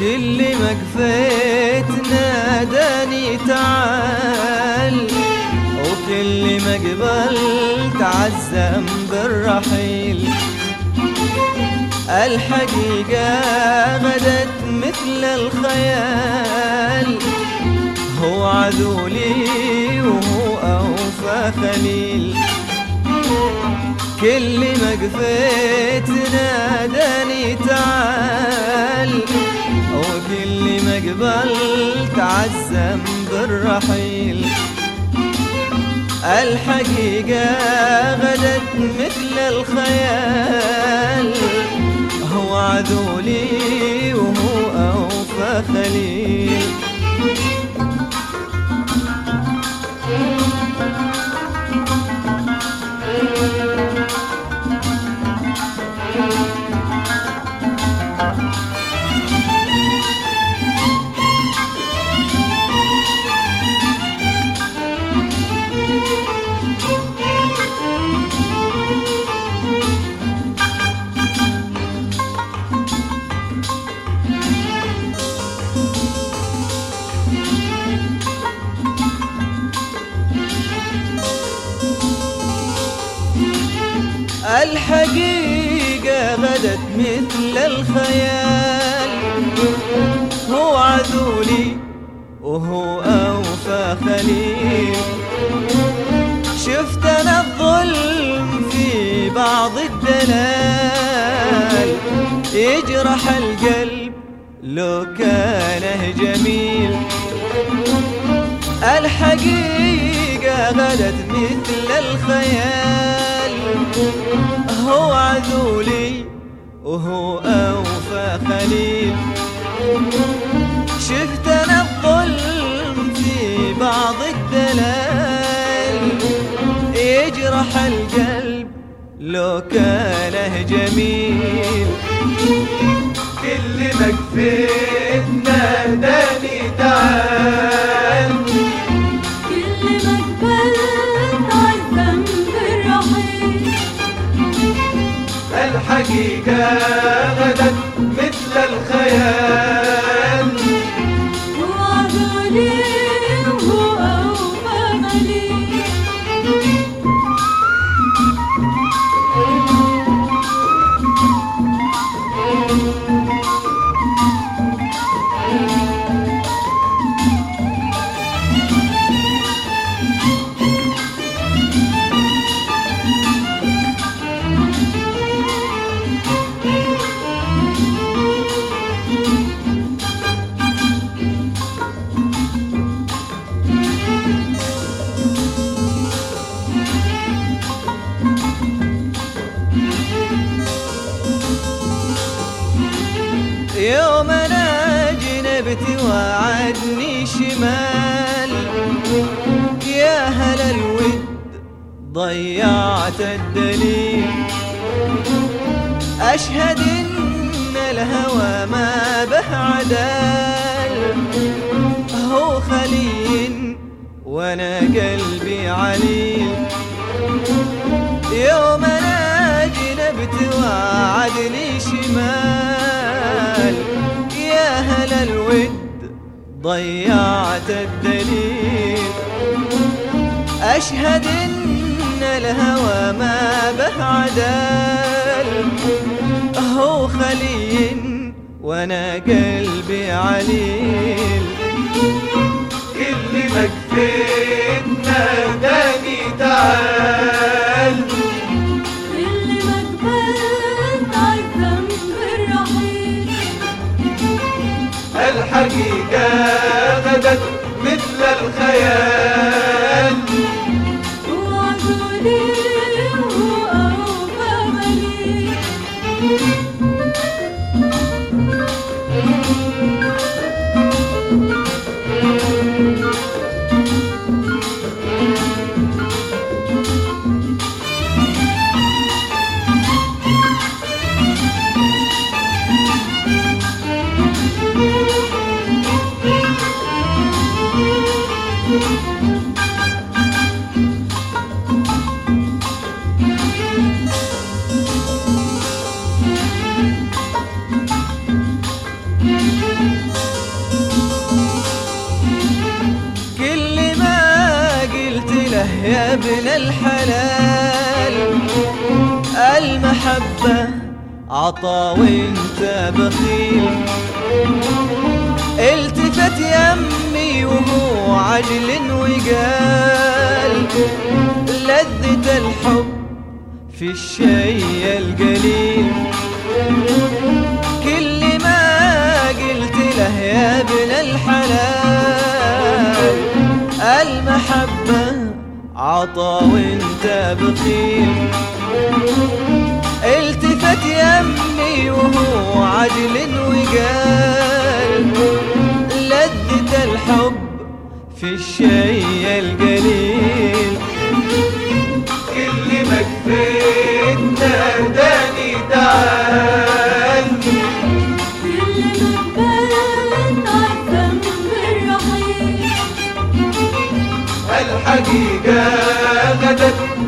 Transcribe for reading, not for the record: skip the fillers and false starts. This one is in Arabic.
كل ما قفيت ناداني تعال، وكل ما قبلت عزم بالرحيل. الحقيقة غدت مثل الخيال، هو عذولي وهو أوفى خليل. كل ما قفيت ناداني تعال، وكل ما قبلت عزم بالرحيل. الحقيقة غدت مثل الخيال، هو عذولي وهو أوفى خليل. الحقيقة غدت مثل الخيال، هو عذولي وهو أوفى خليل. شفت أنا الظلم في بعض الدلال، يجرح القلب لو كانه جميل. الحقيقة غدت مثل الخيال، هو عذولي وهو أوفى خليل. شفت أنا الظلم في بعض الدلال، يجرح القلب لو كانه جميل. كل ما قفيت ناداني تعال، كل ما قبلت عزم بالرحيل. الحقيقة غدت مثل الخيال، هو عذولي وهو أوفى خليل. يوم أنا جنبت وعدني شمال، يا هل الود ضيعت الدليل. أشهد إن الهوى ما به عدال، هو خلي وأنا قلبي عليل. يوم أنا جنبت وعدني شمال، يا هل الود ضيعت الدليل. أشهد إن الهوى ما به عدال، هو خلي وأنا قلبي عليل. كل ما قفيت ناداني تعال، كل ما قبلت عزم بالرحيل. الحقيقة غدت مثل الخيال، هو عذولي وهو أوفى خليل. يا ابن الحلال، المحبة عطا وانت بخيل. التفت يمي وهو عجل وقال لذة الحب في الشي القليل. كل ما قلت له يا ابن الحلال، المحبة عطا وانت بخيل. التفت يمي وهو عجل وقال لذة الحب في الشي القليل. كل ما كفيت ناداني تعال، كل ما كبرت عالذنب الرحيل. الحقيقة غدت